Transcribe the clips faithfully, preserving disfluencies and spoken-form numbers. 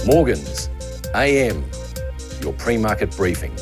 Morgans, A M, your pre-market briefing.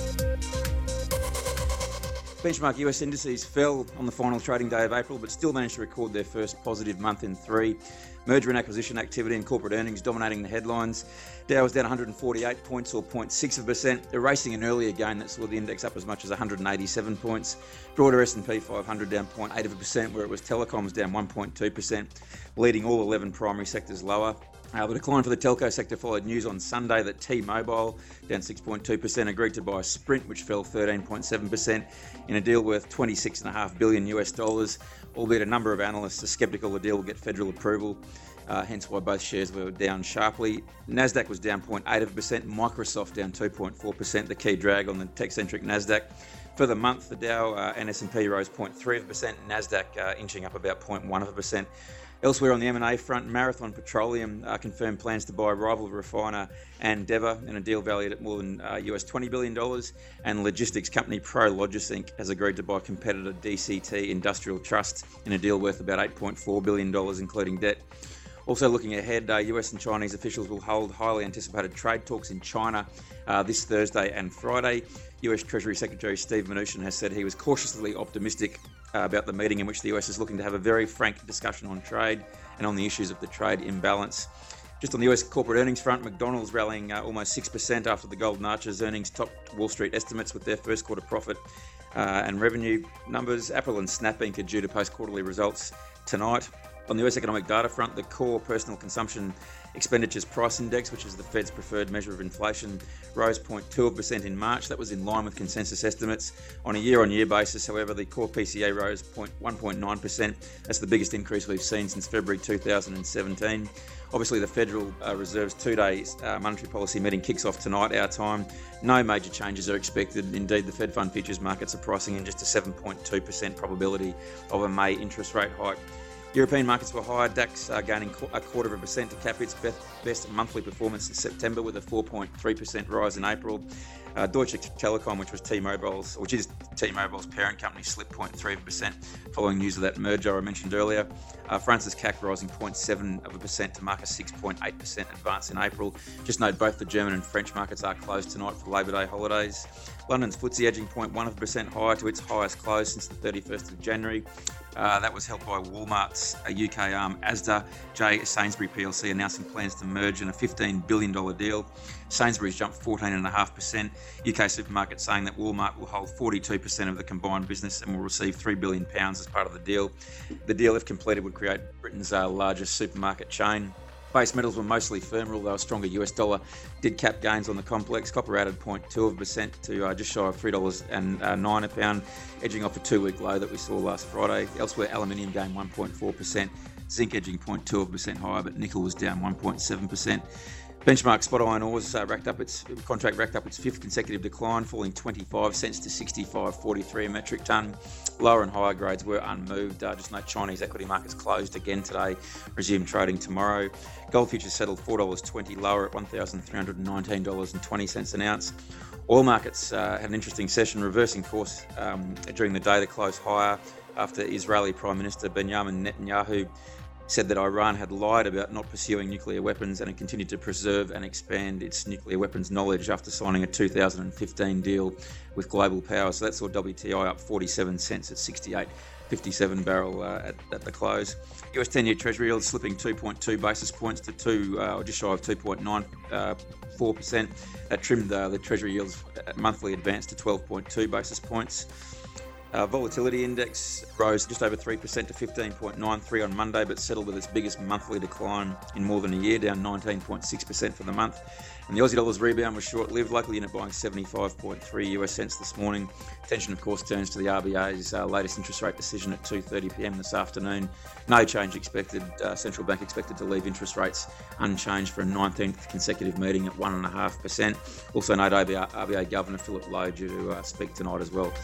Benchmark U S indices fell on the final trading day of April, but still managed to record their first positive month in three. Merger and acquisition activity and corporate earnings dominating the headlines. Dow was down one hundred forty-eight points, or zero point six percent, erasing an earlier gain that saw the index up as much as one hundred eighty-seven points. Broader S and P five hundred down zero point eight percent, where it was telecoms down one point two percent, leading all eleven primary sectors lower. Uh, the decline for the telco sector followed news on Sunday that T-Mobile, down six point two percent, agreed to buy Sprint, which fell thirteen point seven percent, in a deal worth twenty-six point five billion U S dollars, albeit a number of analysts are sceptical the deal will get federal approval, uh, hence why both shares were down sharply. Nasdaq was down zero point eight percent, Microsoft down two point four percent, the key drag on the tech-centric Nasdaq. For the month, the Dow uh, and S and P rose zero point three percent, Nasdaq uh, inching up about zero point one percent. Elsewhere on the M and A front, Marathon Petroleum uh, confirmed plans to buy rival refiner Endeavour in a deal valued at more than uh, U S twenty billion dollars, and logistics company Prologis Incorporated has agreed to buy competitor D C T Industrial Trust in a deal worth about eight point four billion dollars, including debt. Also looking ahead, uh, U S and Chinese officials will hold highly anticipated trade talks in China uh, this Thursday and Friday. U S Treasury Secretary Steve Mnuchin has said he was cautiously optimistic uh, about the meeting, in which the U S is looking to have a very frank discussion on trade and on the issues of the trade imbalance. Just on the U S corporate earnings front, McDonald's rallying uh, almost six percent after the Golden Arches earnings topped Wall Street estimates with their first quarter profit uh, and revenue numbers. Apple and Snap Incorporated are due to post quarterly results tonight. On the U S economic data front, the core personal consumption expenditures price index, which is the Fed's preferred measure of inflation, rose zero point two percent in March. That was in line with consensus estimates. On a year-on-year basis, however, the core P C A rose one point nine percent. That's the biggest increase we've seen since February two thousand seventeen. Obviously, the Federal uh, Reserve's two-day uh, monetary policy meeting kicks off tonight, our time. No major changes are expected. Indeed, the Fed Fund futures markets are pricing in just a seven point two percent probability of a May interest rate hike. European markets were higher, DAX uh, gaining a quarter of a percent to cap its best, best monthly performance in September, with a four point three percent rise in April. Uh, Deutsche Telekom, which was T-Mobile's, which is T-Mobile's parent company, slipped zero point three percent following news of that merger I mentioned earlier. Uh, France's C A C rising zero point seven percent to mark a six point eight percent advance in April. Just note both the German and French markets are closed tonight for Labor Day holidays. London's F T S E edging zero point one percent higher to its highest close since the thirty-first of January. Uh, that was helped by Walmart's a U K arm, Asda. J. Sainsbury P L C announcing plans to merge in a fifteen billion dollars deal. Sainsbury's jumped fourteen point five percent. U K supermarkets saying that Walmart will hold forty-two percent of the combined business and will receive three billion pounds as part of the deal. The deal, if completed, would create Britain's uh, largest supermarket chain. Base metals were mostly firmer, although a stronger U S dollar did cap gains on the complex. Copper added zero point two percent to uh, just shy of three dollars and nine a pound, edging off a two-week low that we saw last Friday. Elsewhere, aluminium gained one point four percent, zinc edging zero point two percent higher, but nickel was down one point seven percent. Benchmark spot iron ores uh, racked up its contract racked up its fifth consecutive decline, falling twenty-five cents to sixty-five forty-three a metric tonne. Lower and higher grades were unmoved. Uh, just note Chinese equity markets closed again today, resume trading tomorrow. Gold futures settled four dollars twenty lower at one thousand three hundred nineteen dollars and twenty cents an ounce. Oil markets uh, had an interesting session, reversing course um, during the day. They closed higher after Israeli Prime Minister Benjamin Netanyahu said that Iran had lied about not pursuing nuclear weapons and had continued to preserve and expand its nuclear weapons knowledge after signing a two thousand fifteen deal with global power. So that saw W T I up forty-seven cents at sixty-eight fifty-seven barrel uh, at, at the close. U S ten-year Treasury yield slipping two point two basis points to two, uh, or just shy of two point nine four percent. That trimmed uh, the Treasury yield's monthly advance to twelve point two basis points. Uh, volatility index rose just over three percent to fifteen point nine three on Monday, but settled with its biggest monthly decline in more than a year, down nineteen point six percent for the month. And the Aussie dollar's rebound was short-lived, local unit buying seventy-five point three U S cents this morning. Attention, of course, turns to the R B A's uh, latest interest rate decision at two thirty p m this afternoon. No change expected. Uh, central bank expected to leave interest rates unchanged for a nineteenth consecutive meeting at one point five percent. Also note R B A, R B A Governor Philip Lowe due to uh, speak tonight as well.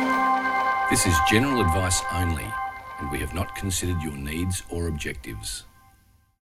This is general advice only, and we have not considered your needs or objectives.